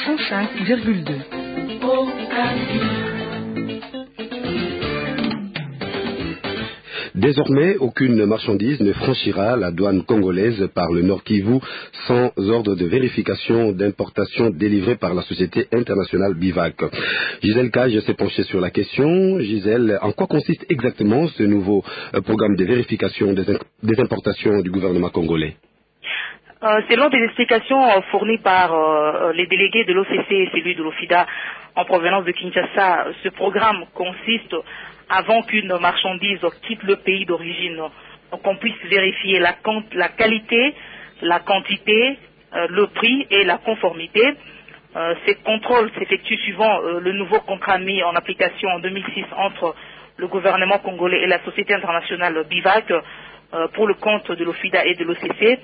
105,2. Désormais, aucune marchandise ne franchira la douane congolaise par le Nord Kivu sans ordre de vérification d'importation délivré par la société internationale Bivac. Gisèle Cage s'est penchée sur la question. Gisèle, en quoi consiste exactement ce nouveau programme de vérification des importations du gouvernement congolais? Selon des explications fournies par les délégués de l'OCC et celui de l'OFIDA en provenance de Kinshasa, ce programme consiste, avant qu'une marchandise quitte le pays d'origine, qu'on puisse vérifier la qualité, la quantité, le prix et la conformité. Ces contrôles s'effectuent suivant le nouveau contrat mis en application en 2006 entre le gouvernement congolais et la société internationale Bivac pour le compte de l'OFIDA et de l'OCC.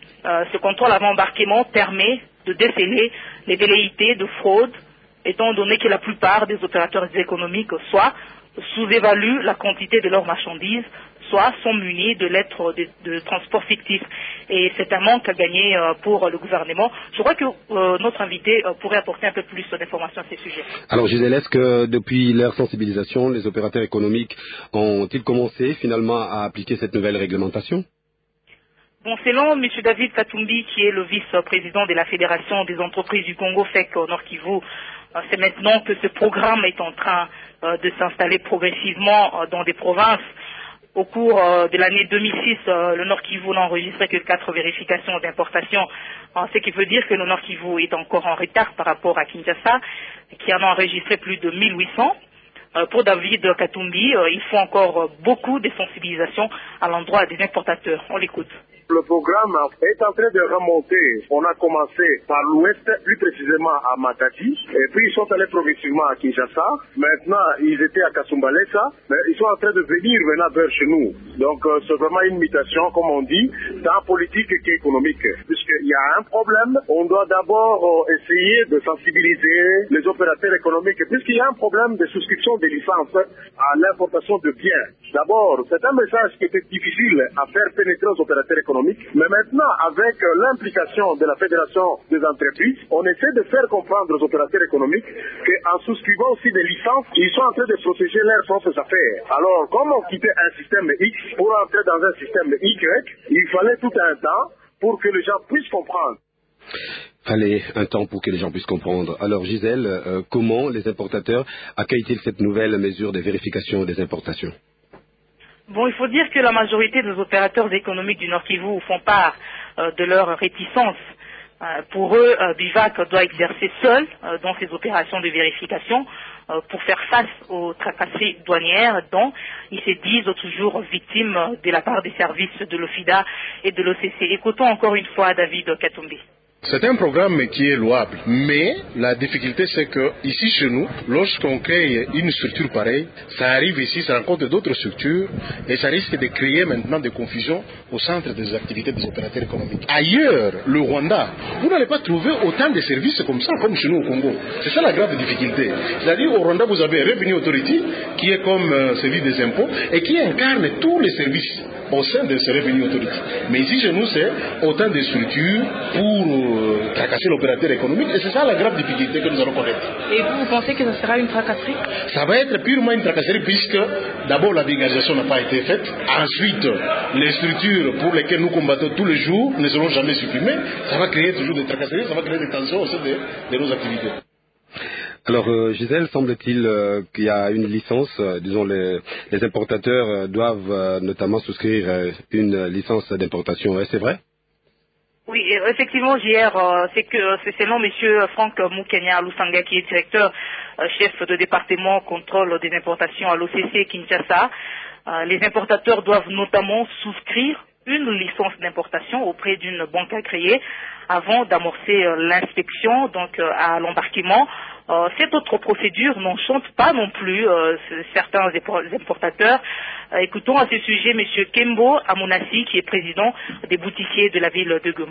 Ce contrôle avant embarquement permet de déceler les velléités de fraude, étant donné que la plupart des opérateurs économiques soit sous-évaluent la quantité de leurs marchandises, soit sont munis de lettres de transport fictif. Et c'est un manque à gagner pour le gouvernement. Je crois que notre invité pourrait apporter un peu plus d'informations à ces sujets. Alors Gisèle, est-ce que depuis leur sensibilisation, les opérateurs économiques ont-ils commencé finalement à appliquer cette nouvelle réglementation? Bon, selon M. David Katumbi, qui est le vice-président de la Fédération des entreprises du Congo, FEC au Nord Kivu, c'est maintenant que ce programme est en train de s'installer progressivement dans des provinces. Au cours de l'année 2006, le Nord Kivu n'a enregistré que 4 vérifications d'importation, ce qui veut dire que le Nord Kivu est encore en retard par rapport à Kinshasa, qui en a enregistré plus de 1800. Pour David Katumbi, il faut encore beaucoup de sensibilisation à l'endroit des importateurs. On l'écoute. Le programme est en train de remonter. On a commencé par l'ouest, plus précisément à Matadi, et puis ils sont allés progressivement à Kinshasa. Maintenant, ils étaient à Kasumbalesa, mais ils sont en train de venir maintenant vers chez nous. Donc, c'est vraiment une mutation, comme on dit, tant politique qu'économique. Puisqu'il y a un problème, on doit d'abord essayer de sensibiliser les opérateurs économiques, puisqu'il y a un problème de souscription des licences à l'importation de biens. D'abord, c'est un message qui était difficile à faire pénétrer aux opérateurs économiques. Mais maintenant, avec l'implication de la Fédération des entreprises, on essaie de faire comprendre aux opérateurs économiques qu'en souscrivant aussi des licences, ils sont en train de protéger leurs propres affaires. Alors, comme on quittait un système X pour entrer dans un système Y, il fallait tout un temps pour que les gens puissent comprendre. Fallait un temps pour que les gens puissent comprendre. Alors Gisèle, comment les importateurs accueillent-ils cette nouvelle mesure de vérification des importations? Bon, il faut dire que la majorité des opérateurs économiques du Nord Kivu font part de leur réticence. Pour eux, Bivac doit exercer seul dans ses opérations de vérification pour faire face aux tracasseries douanières dont ils se disent toujours victimes de la part des services de l'OFIDA et de l'OCC. Écoutons encore une fois David Katumbi. C'est un programme qui est louable, mais la difficulté c'est que ici chez nous, lorsqu'on crée une structure pareille, ça arrive ici, ça rencontre d'autres structures et ça risque de créer maintenant des confusions au centre des activités des opérateurs économiques. Ailleurs, le Rwanda, vous n'allez pas trouver autant de services comme ça, comme chez nous au Congo. C'est ça la grave difficulté. C'est-à-dire au Rwanda, vous avez Revenue Authority, qui est comme service des impôts et qui incarne tous les services au sein de ce Revenue Authority. Mais ici chez nous, c'est autant de structures pour tracasser l'opérateur économique et c'est ça la grave difficulté que nous allons connaître. Et vous pensez que ça sera une tracasserie? Ça va être purement une tracasserie puisque d'abord la vulgarisation n'a pas été faite, ensuite les structures pour lesquelles nous combattons tous les jours ne seront jamais supprimées, ça va créer toujours des tracasseries, ça va créer des tensions au sein de nos activités. Alors Gisèle, semble-t-il qu'il y a une licence, disons les importateurs doivent notamment souscrire une licence d'importation, c'est vrai? Oui, effectivement, JR, c'est selon M. Franck Mukenya Lusanga, qui est directeur chef de département contrôle des importations à l'OCC Kinshasa. Les importateurs doivent notamment souscrire une licence d'importation auprès d'une banque agréée avant d'amorcer l'inspection donc à l'embarquement. Cette autre procédure n'enchante pas non plus certains importateurs. Écoutons à ce sujet M. Kembo Amunasi, qui est président des boutiquiers de la ville de Goma.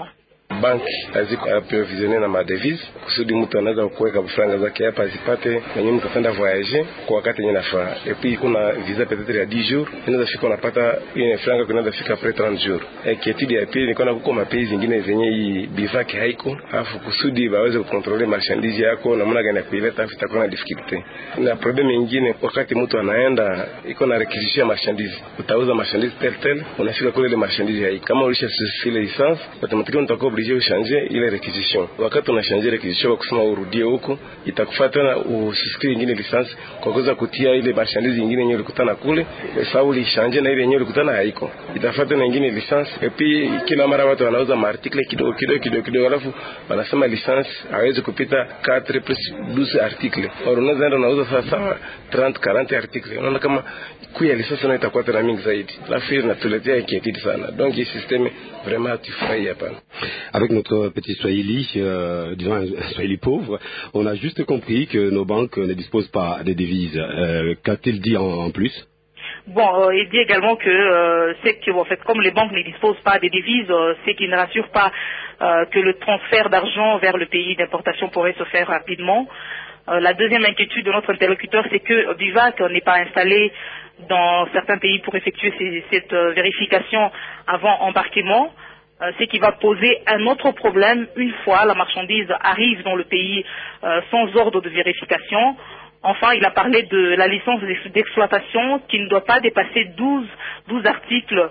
banki haziko aprovisione na madevise kusudi mtu anaweza kuweka franga zake hapa azipate, na nyinyi mtapenda voyager kwa wakati yenyewe nafaa. Et puis kuna visa peut-être ya 10 jours, inaweza fika unapata ile franga kunaweza fika après 30 jours. Kietidi ya pili niko na kuko mapays zingine zenye hii bivaki haiko, alafu kusudi baweze kucontroller marchandise yako na namna gani ya kuileta, itakuwa na difficulty. Na problem nyingine, wakati mtu anaenda iko na requisition marchandise, utauza marchandise tel unafika kule ile marchandise haiko, kama ulisha susile licence automatiquement utakuwa obligé uchanger ile requisition. Wakati una changer requisition kwa kusema urudie huko, itakufuata tena usisikile nyingine licence kwa kuweza kutia ile marchandise nyingine yenyewe ulikutana kule, sababu ulichange na ile yenyewe ulikutana haiko, itafuata na nyingine licence. Et puis kila mara watu wanauza article kidogo, alafu wanasema licence hawezi kupita 4 plus 12 articles, au unaweza enda unauza sasa 30 40 articles. Unaona kama kuya licence na itakuwa tena mingi zaidi, alafu inatuletea inquiétude sana. Donc hii système vraiment tufurahi hapa. Avec notre petit Swahili, disons un Swahili pauvre, on a juste compris que nos banques ne disposent pas de devises. Qu'a-t-il dit en plus? Bon, il dit également que c'est que en fait, comme les banques ne disposent pas des devises, c'est qu'ils ne rassurent pas que le transfert d'argent vers le pays d'importation pourrait se faire rapidement. La deuxième inquiétude de notre interlocuteur, c'est que BIVAC n'est pas installé dans certains pays pour effectuer cette vérification avant embarquement. Ce qui va poser un autre problème une fois la marchandise arrive dans le pays sans ordre de vérification. Enfin, il a parlé de la licence d'exploitation qui ne doit pas dépasser 12 articles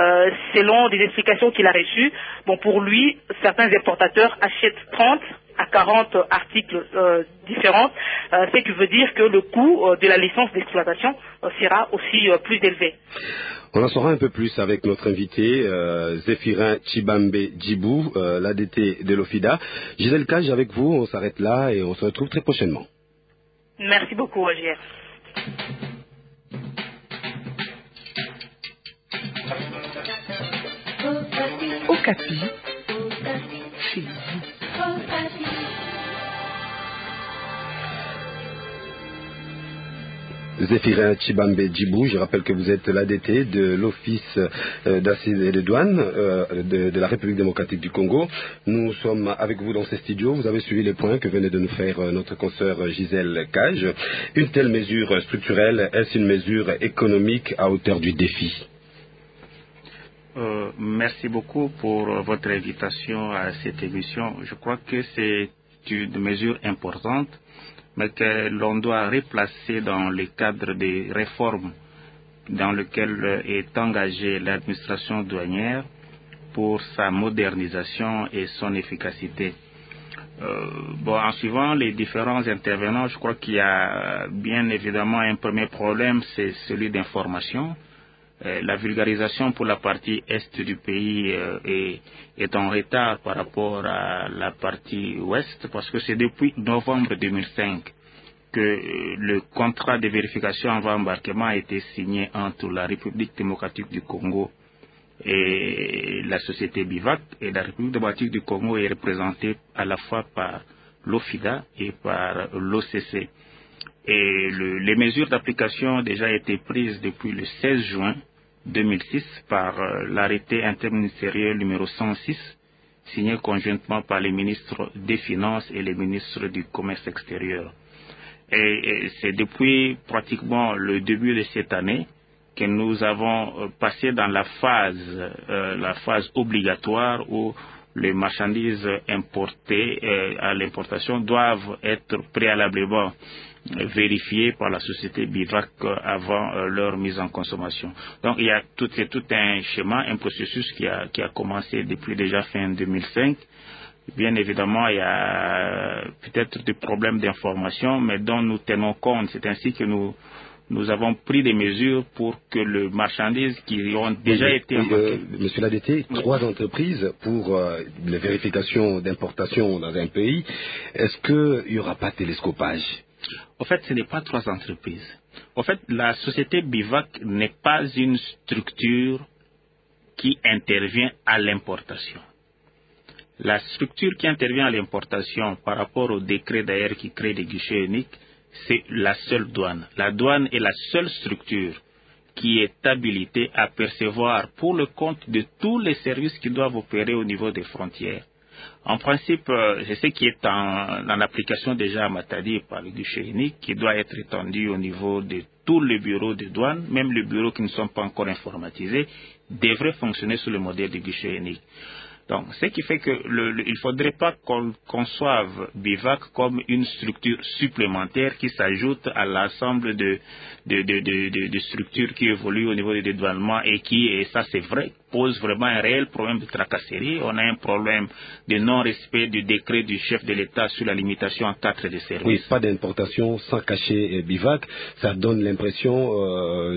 selon des explications qu'il a reçues. Bon, pour lui, certains importateurs achètent 30 à 40 articles différents, ce qui veut dire que le coût de la licence d'exploitation sera aussi plus élevé. On en saura un peu plus avec notre invité, Zéphirin Tshibambe Djibou, l'ADT de l'OFIDA. Gisèle Cage avec vous, on s'arrête là et on se retrouve très prochainement. Merci beaucoup, Roger. Okapi, chez vous. Zéphirin Tshibambe Djibou, je rappelle que vous êtes l'ADT de l'Office d'assises et de douanes de la République démocratique du Congo. Nous sommes avec vous dans ces studios. Vous avez suivi les points que venait de nous faire notre consoeur Gisèle Cage. Une telle mesure structurelle, est-ce une mesure économique à hauteur du défi? Merci beaucoup pour votre invitation à cette émission. Je crois que c'est une mesure importante, mais que l'on doit replacer dans le cadre des réformes dans lesquelles est engagée l'administration douanière pour sa modernisation et son efficacité. En suivant les différents intervenants, je crois qu'il y a bien évidemment un premier problème, c'est celui d'information. La vulgarisation pour la partie est du pays est en retard par rapport à la partie ouest, parce que c'est depuis novembre 2005 que le contrat de vérification avant embarquement a été signé entre la République démocratique du Congo et la société BIVAC, et la République démocratique du Congo est représentée à la fois par l'OFIDA et par l'OCC. Et les mesures d'application ont déjà été prises depuis le 16 juin 2006 par l'arrêté interministériel numéro 106 signé conjointement par les ministres des Finances et les ministres du Commerce extérieur. Et c'est depuis pratiquement le début de cette année que nous avons passé dans la phase obligatoire où les marchandises importées à l'importation doivent être préalablement vérifiées par la société BIVAC avant leur mise en consommation. Donc il y a tout un schéma, un processus qui a commencé depuis déjà fin 2005. Bien évidemment, il y a peut-être des problèmes d'information, mais dont nous tenons compte. C'est ainsi que nous avons pris des mesures pour que les marchandises qui ont déjà été embarquées. Monsieur l'ADT, 3 entreprises pour les vérifications d'importation dans un pays. Est-ce qu'il n'y aura pas de télescopage? En fait, ce n'est pas 3 entreprises. En fait, la société BIVAC n'est pas une structure qui intervient à l'importation. La structure qui intervient à l'importation par rapport au décret d'ailleurs qui crée des guichets uniques, c'est la seule douane. La douane est la seule structure qui est habilitée à percevoir pour le compte de tous les services qui doivent opérer au niveau des frontières En principe, c'est ce qui est en application déjà à Matadi par le guichet unique, qui doit être étendu au niveau de tous les bureaux de douane, même les bureaux qui ne sont pas encore informatisés, devraient fonctionner sous le modèle du guichet unique. Donc, ce qui fait que il ne faudrait pas qu'on conçoive BIVAC comme une structure supplémentaire qui s'ajoute à l'ensemble de structures qui évoluent au niveau des dédouanements et qui, et ça c'est vrai, pose vraiment un réel problème de tracasserie. On a un problème de non-respect du décret du chef de l'État sur la limitation en 4 de services. Oui, pas d'importation sans cachet BIVAC. Ça donne l'impression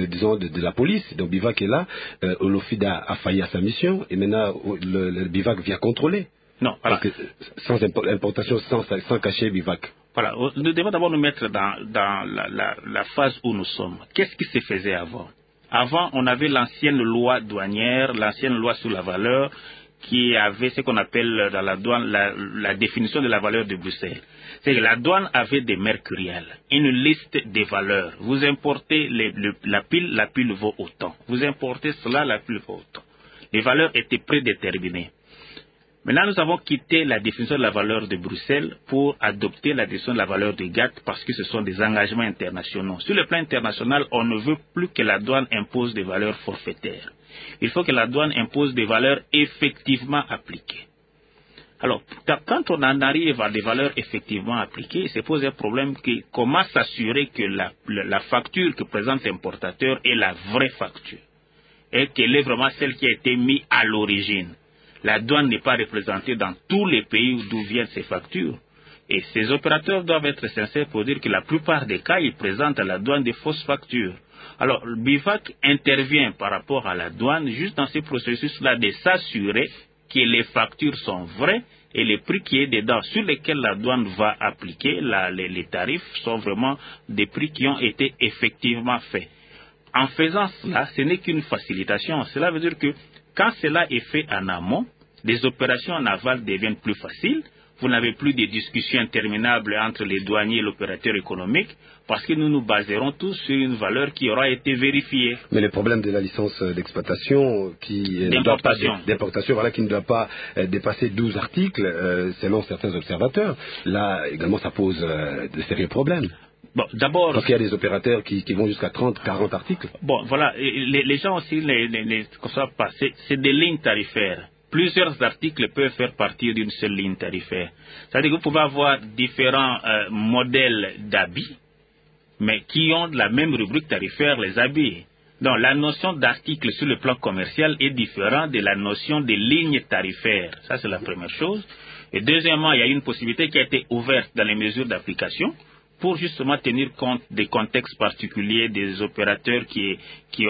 de la police. Donc BIVAC est là. Olofida a failli à sa mission et maintenant le BIVAC vient contrôler. Non, voilà. Sans importation, sans cachet BIVAC. Voilà, nous devons d'abord nous mettre dans la phase où nous sommes. Qu'est-ce qui se faisait avant? Avant, on avait l'ancienne loi douanière, l'ancienne loi sur la valeur, qui avait ce qu'on appelle dans la douane la définition de la valeur de Bruxelles. C'est que la douane avait des mercuriels, une liste des valeurs. Vous importez la pile vaut autant. Vous importez cela, la pile vaut autant. Les valeurs étaient prédéterminées. Maintenant, nous avons quitté la définition de la valeur de Bruxelles pour adopter la définition de la valeur de GATT parce que ce sont des engagements internationaux. Sur le plan international, on ne veut plus que la douane impose des valeurs forfaitaires. Il faut que la douane impose des valeurs effectivement appliquées. Alors, quand on en arrive à des valeurs effectivement appliquées, il se pose un problème que comment s'assurer que la facture que présente l'importateur est la vraie facture et qu'elle est vraiment celle qui a été mise à l'origine. La douane n'est pas représentée dans tous les pays d'où viennent ces factures. Et ces opérateurs doivent être sincères pour dire que la plupart des cas, ils présentent à la douane des fausses factures. Alors, le BIVAC intervient par rapport à la douane juste dans ces processus-là de s'assurer que les factures sont vraies et les prix qui est dedans, sur lesquels la douane va appliquer les tarifs, sont vraiment des prix qui ont été effectivement faits. En faisant cela, ce n'est qu'une facilitation. Cela veut dire que quand cela est fait en amont, les opérations en aval deviennent plus faciles. Vous n'avez plus de discussions interminables entre les douaniers et l'opérateur économique parce que nous nous baserons tous sur une valeur qui aura été vérifiée. Mais le problème de la licence d'exploitation d'importation, voilà, qui ne doit pas dépasser 12 articles selon certains observateurs, là également ça pose de sérieux problèmes. Bon, d'abord, parce qu'il y a des opérateurs qui vont jusqu'à 30, 40 articles. Bon, voilà, les gens aussi ne conçoivent pas. C'est des lignes tarifaires. Plusieurs articles peuvent faire partie d'une seule ligne tarifaire. C'est-à-dire que vous pouvez avoir différents modèles d'habits, mais qui ont la même rubrique tarifaire, les habits. Donc, la notion d'article sur le plan commercial est différente de la notion de ligne tarifaire. Ça, c'est la première chose. Et deuxièmement, il y a une possibilité qui a été ouverte dans les mesures d'application pour justement tenir compte des contextes particuliers des opérateurs qui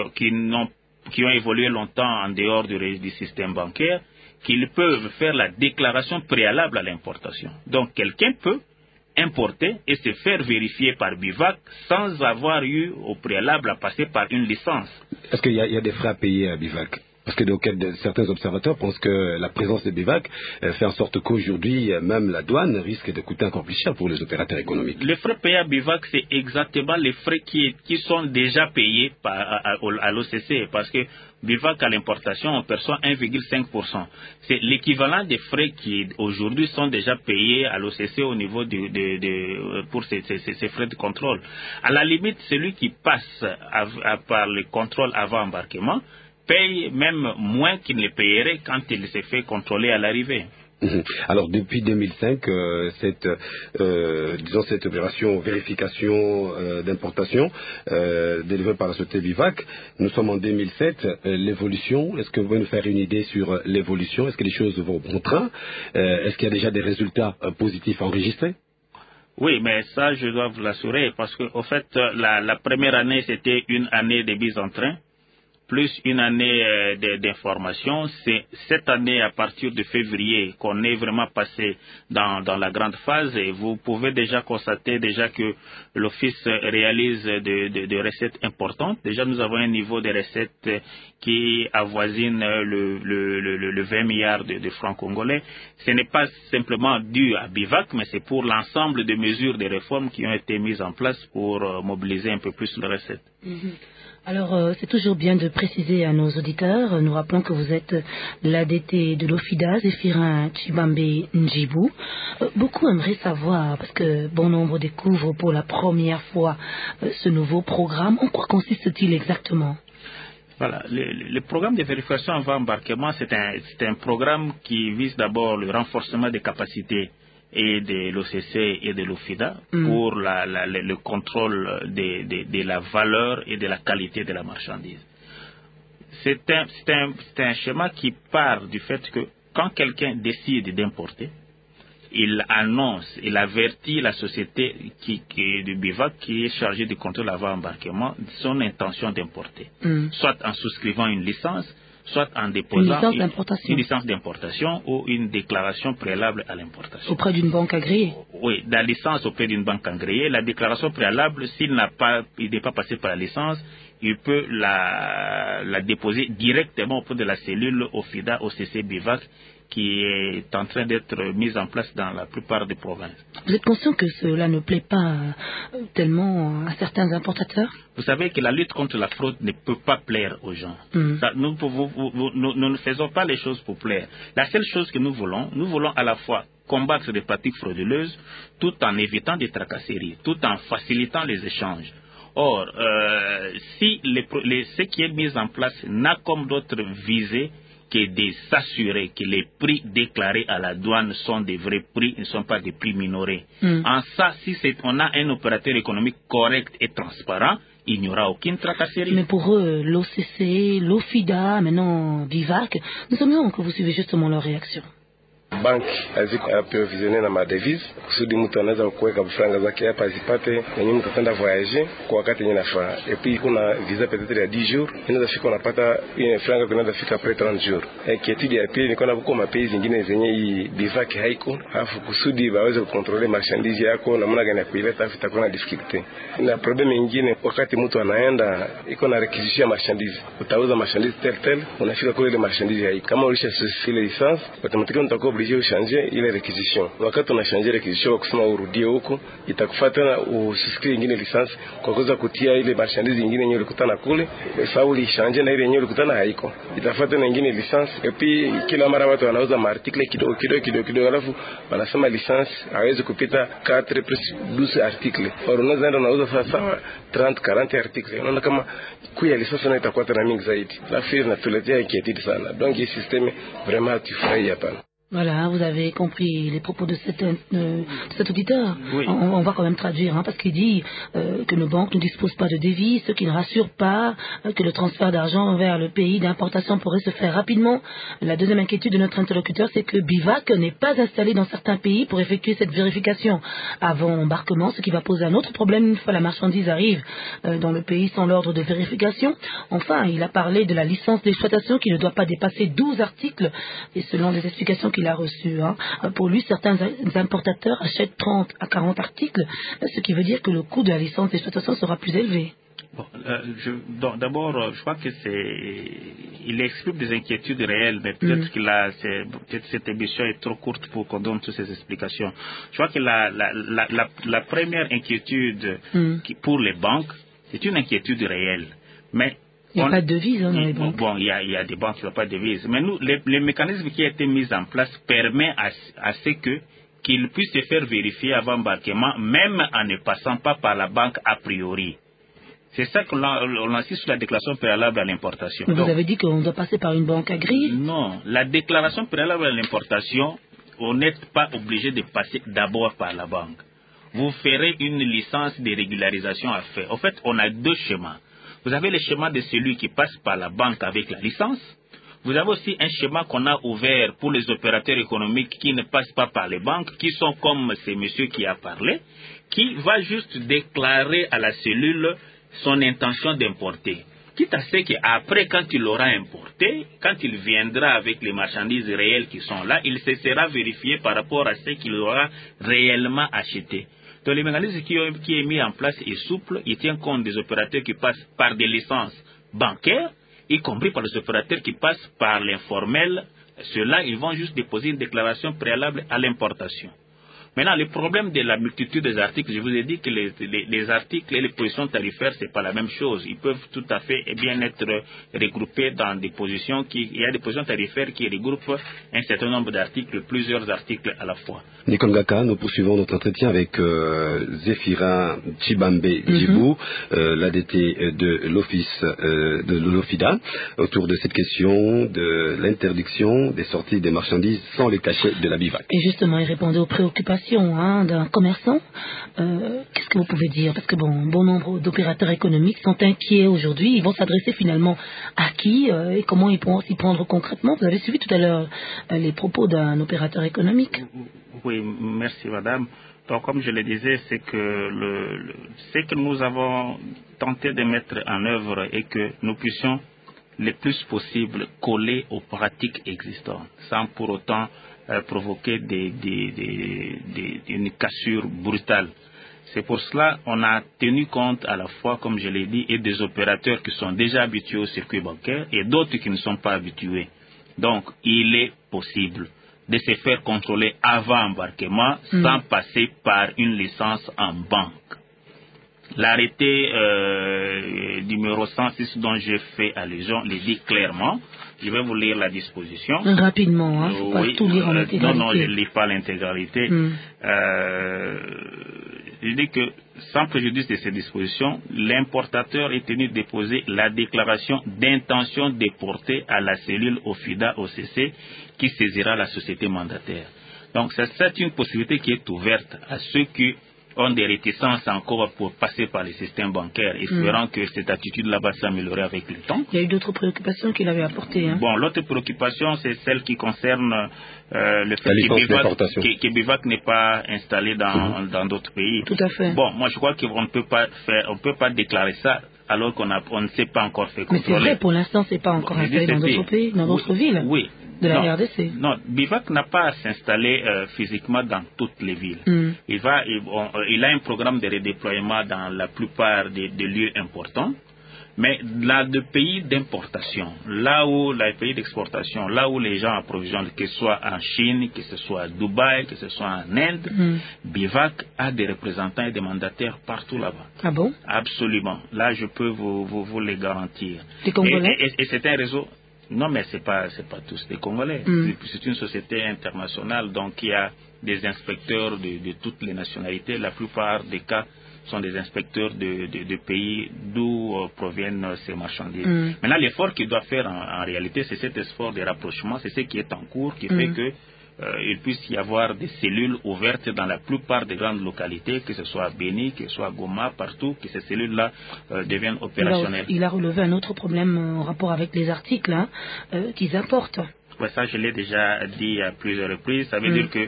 ont évolué longtemps en dehors du système bancaire, qu'ils peuvent faire la déclaration préalable à l'importation. Donc, quelqu'un peut importer et se faire vérifier par BIVAC sans avoir eu au préalable à passer par une licence. Est-ce qu'il y a des frais à payer à BIVAC? Parce que certains observateurs pensent que la présence de BIVAC fait en sorte qu'aujourd'hui, même la douane risque de coûter encore plus cher pour les opérateurs économiques. Les frais payés à BIVAC, c'est exactement les frais qui sont déjà payés à l'OCC. Parce que BIVAC, à l'importation, on perçoit 1,5%. C'est l'équivalent des frais qui, aujourd'hui, sont déjà payés à l'OCC au niveau pour ces frais de contrôle. À la limite, celui qui passe par le contrôle avant embarquement paye même moins qu'il ne payerait quand il s'est fait contrôler à l'arrivée. Alors depuis 2005, cette opération vérification d'importation délivrée par la société BIVAC, nous sommes en 2007. L'évolution, est-ce que vous pouvez nous faire une idée sur l'évolution? Est-ce que les choses vont bon train? Est-ce qu'il y a déjà des résultats positifs enregistrés? Oui, mais ça, je dois vous l'assurer, parce qu'au fait, la première année, c'était une année de mise en train, plus une année d'information. C'est cette année, à partir de février, qu'on est vraiment passé dans la grande phase, et vous pouvez déjà constater que l'Office réalise de recettes importantes. Déjà, nous avons un niveau de recettes qui avoisine le 20 milliards de francs congolais. Ce n'est pas simplement dû à BIVAC, mais c'est pour l'ensemble des mesures de réformes qui ont été mises en place pour mobiliser un peu plus les recettes. Alors, c'est toujours bien de préciser à nos auditeurs, nous rappelons que vous êtes l'ADT de l'OFIDA, Zéphirin Chibambe Njibou. Beaucoup aimeraient savoir, parce que bon nombre découvrent pour la première fois ce nouveau programme. En quoi consiste-t-il exactement? Voilà, le programme de vérification avant embarquement, c'est un programme qui vise d'abord le renforcement des capacités et de l'OCC et de l'OFIDA pour le contrôle de la valeur et de la qualité de la marchandise. C'est un schéma qui part du fait que quand quelqu'un décide d'importer, il annonce, il avertit la société du BIVAC qui est chargée du contrôle avant embarquement de son intention d'importer, soit en souscrivant une licence, soit en déposant une licence d'importation ou une déclaration préalable à l'importation. Auprès d'une banque agréée? Oui, la licence auprès d'une banque agréée. La déclaration préalable, s'il n'est pas passé par la licence, il peut la déposer directement auprès de la cellule OFIDA, OCC, BIVAC, qui est en train d'être mise en place dans la plupart des provinces. Vous êtes conscient que cela ne plaît pas tellement à certains importateurs? Vous savez que la lutte contre la fraude ne peut pas plaire aux gens. Ça, nous ne faisons pas les choses pour plaire. La seule chose que nous voulons à la fois combattre des pratiques frauduleuses tout en évitant des tracasseries, tout en facilitant les échanges. Or, si ce qui est mis en place n'a comme d'autres visées que de s'assurer que les prix déclarés à la douane sont des vrais prix, ne sont pas des prix minorés. En ça, si on a un opérateur économique correct et transparent, il n'y aura aucune tracasserie. Mais pour eux, l'OCC, l'OFIDA, maintenant BIVAC, nous aimerions que vous suivez justement leur réaction. Banki aziprovizione na madevise kusudi mtu anaweza kuweka franga zake hapa azipate, na nyinyi mtapenda voyager kwa wakati yenye nafaa. Et puis kuna visa peut-être ya 10 jours, inaweza fika unapata ile franga kunaweza fika après 30 jours. Kietidi ya pili niko na buko mapays zingine zenye hii BIVAC haiko, alafu kusudi baweze kucontroller marchandise yako na namna gani ya kuileta, alafu itakuwa na difficulty. Na problem nyingine, wakati mtu anaenda iko na requisition ya marchandise, utauza marchandise tel unafika kule ile marchandise haiko. Kama ulisha susile licence, automatically utakuwa obligé uchanger ile requisition. Wakati unachanger requisition kwa kusema urudie huko, itakufuata na usisikile nyingine licence kwa kuweza kutia ile marchandise nyingine yenyewe ulikutana kule, sababu ulichanger na ile yenyewe ulikutana haiko. Itafuata na nyingine licence, et puis kila mara watu wanauza article kidogo, alafu wanasema licence hawezi kupita 4 plus 12 article. Or unaweza enda unauza sasa 30-40 article. Unaona kama kuya licence na itakuwa tena mingi zaidi. La file na tuletea inquiétude sana. Donc hii système vraiment tufurahi hapa. Voilà, vous avez compris les propos de cet auditeur. Oui. On va quand même traduire, parce qu'il dit que nos banques ne disposent pas de devises, ce qui ne rassure pas, que le transfert d'argent vers le pays d'importation pourrait se faire rapidement. La deuxième inquiétude de notre interlocuteur, c'est que BIVAC n'est pas installé dans certains pays pour effectuer cette vérification avant embarquement, ce qui va poser un autre problème une fois la marchandise arrive dans le pays sans l'ordre de vérification. Enfin, il a parlé de la licence d'exploitation qui ne doit pas dépasser 12 articles, et selon les explications qu'il a reçues, pour lui, certains importateurs achètent 30 à 40 articles, ce qui veut dire que le coût de la licence d'exploitation sera plus élevé. Bon, d'abord, je crois que il explique des inquiétudes réelles, mais peut-être que cette émission est trop courte pour qu'on donne toutes ces explications. Je crois que la première inquiétude pour les banques, c'est une inquiétude réelle, mais il n'y a pas de devise dans les banques. Bon, il y a des banques qui n'ont pas de devise. Mais nous, les mécanismes qui ont été mis en place permettent à ce qu'ils puissent se faire vérifier avant embarquement, même en ne passant pas par la banque a priori. C'est ça qu'on insiste sur la déclaration préalable à l'importation. Vous avez dit qu'on doit passer par une banque agréée? Non, la déclaration préalable à l'importation, on n'est pas obligé de passer d'abord par la banque. Vous ferez une licence de régularisation à faire. En fait, on a deux schémas. Vous avez le schéma de celui qui passe par la banque avec la licence. Vous avez aussi un schéma qu'on a ouvert pour les opérateurs économiques qui ne passent pas par les banques, qui sont comme ce monsieur qui a parlé, qui va juste déclarer à la cellule son intention d'importer. Quitte à ce qu'après, quand il aura importé, quand il viendra avec les marchandises réelles qui sont là, il se sera vérifié par rapport à ce qu'il aura réellement acheté. Donc, le mécanisme qui est mis en place est souple, il tient compte des opérateurs qui passent par des licences bancaires, y compris par les opérateurs qui passent par l'informel. Ceux-là, ils vont juste déposer une déclaration préalable à l'importation. Maintenant, le problème de la multitude des articles, je vous ai dit que les articles et les positions tarifaires, c'est pas la même chose. Ils peuvent tout à fait bien être regroupés dans des positions il y a des positions tarifaires qui regroupent un certain nombre d'articles, plusieurs articles à la fois. Nicole Ngaka, nous poursuivons notre entretien avec Zéphirin Tshibambe Djibou, l'ADT de l'Office de l'OFIDA, autour de cette question de l'interdiction des sorties des marchandises sans les cachets de la BIVAC. Et justement, il répondait aux préoccupations d'un commerçant. Qu'est-ce que vous pouvez dire? Parce que bon nombre d'opérateurs économiques sont inquiets aujourd'hui. Ils vont s'adresser finalement à qui et comment ils pourront s'y prendre concrètement? Vous avez suivi tout à l'heure les propos d'un opérateur économique. Oui, merci madame. Donc comme je le disais, c'est que ce que nous avons tenté de mettre en œuvre et que nous puissions le plus possible coller aux pratiques existantes, sans pour autant provoquer une cassure brutale. C'est pour cela qu'on a tenu compte à la fois, comme je l'ai dit, et des opérateurs qui sont déjà habitués au circuit bancaire et d'autres qui ne sont pas habitués. Donc, il est possible de se faire contrôler avant embarquement sans passer par une licence en banque. L'arrêté numéro 106 dont j'ai fait allusion le dit clairement. Je vais vous lire la disposition. Rapidement, faut pas tout lire en intégralité. Non, je ne lis pas l'intégralité. Je dis que, sans préjudice de ces dispositions, l'importateur est tenu de déposer la déclaration d'intention déportée à la cellule OFIDA-OCC qui saisira la société mandataire. Donc, c'est une possibilité qui est ouverte à ceux qui ont des réticences encore pour passer par les systèmes bancaires, espérant que cette attitude-là va s'améliorer avec le temps. Il y a eu d'autres préoccupations qu'il avait apportées. Bon, l'autre préoccupation, c'est celle qui concerne le fait que BIVAC n'est pas installé dans d'autres pays. Tout à fait. Bon, moi je crois qu'on ne peut pas déclarer ça alors qu'on ne s'est pas encore fait contrôler. Mais c'est vrai, pour l'instant, c'est pas encore installé dans d'autres pays, dans d'autres villes. Oui. De la RDC. Non, BIVAC n'a pas à s'installer physiquement dans toutes les villes. Il a un programme de redéploiement dans la plupart des lieux importants, mais là, de pays d'importation, les pays d'exportation, là où les gens approvisionnent, que ce soit en Chine, que ce soit à Dubaï, que ce soit en Inde, BIVAC a des représentants et des mandataires partout là-bas. Ah bon? Absolument. Là, je peux vous les garantir. Les Congolais? Et c'est un réseau. Non, mais c'est pas tous des Congolais. C'est une société internationale, donc il y a des inspecteurs de toutes les nationalités. La plupart des cas sont des inspecteurs de pays d'où proviennent ces marchandises. Maintenant, l'effort qu'il doit faire en réalité, c'est cet effort de rapprochement, c'est ce qui est en cours, qui fait que il puisse y avoir des cellules ouvertes dans la plupart des grandes localités, que ce soit à Béni, que ce soit à Goma, partout, que ces cellules-là deviennent opérationnelles. Il a relevé un autre problème en rapport avec les articles qu'ils apportent. Ouais, ça, je l'ai déjà dit à plusieurs reprises. Ça veut dire que,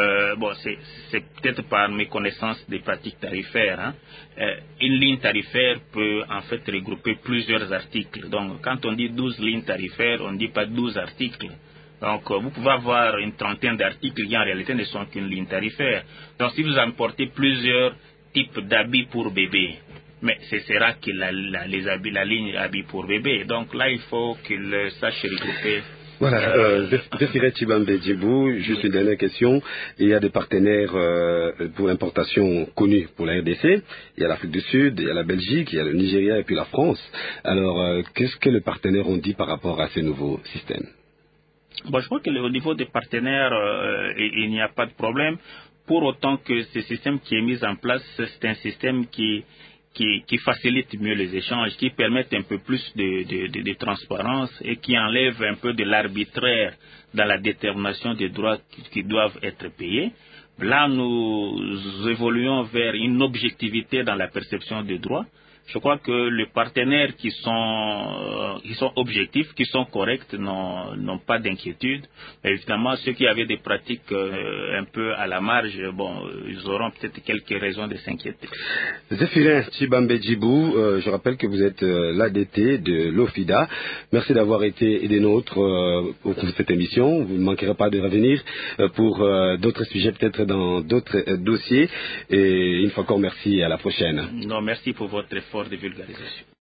c'est peut-être par méconnaissance des pratiques tarifaires. Une ligne tarifaire peut en fait regrouper plusieurs articles. Donc, quand on dit 12 lignes tarifaires, on ne dit pas 12 articles. Donc, vous pouvez avoir une trentaine d'articles qui en réalité ne sont qu'une ligne tarifaire. Donc, si vous importez plusieurs types d'habits pour bébé, mais ce sera que la ligne habits pour bébé. Donc là, il faut qu'il sache regrouper. Voilà, Zéphirin Tshibambe Djibou, juste une dernière question. Il y a des partenaires pour l'importation connus pour la RDC. Il y a l'Afrique du Sud, il y a la Belgique, il y a le Nigeria et puis la France. Alors, qu'est-ce que les partenaires ont dit par rapport à ces nouveaux systèmes? Bon, je crois qu'au niveau des partenaires, il n'y a pas de problème. Pour autant que ce système qui est mis en place, c'est un système qui facilite mieux les échanges, qui permettent un peu plus de transparence et qui enlève un peu de l'arbitraire dans la détermination des droits qui doivent être payés. Là, nous évoluons vers une objectivité dans la perception des droits. Je crois que les partenaires qui sont objectifs, qui sont corrects, n'ont pas d'inquiétude. Évidemment, ceux qui avaient des pratiques un peu à la marge, ils auront peut-être quelques raisons de s'inquiéter. Zéphirin Tshibambe Djibou, je rappelle que vous êtes l'ADT de l'OFIDA. Merci d'avoir été des nôtres pour cette émission. Vous ne manquerez pas de revenir pour d'autres sujets, peut-être dans d'autres dossiers. Et une fois encore, merci et à la prochaine. Non, merci pour votre effort de vulgarisation.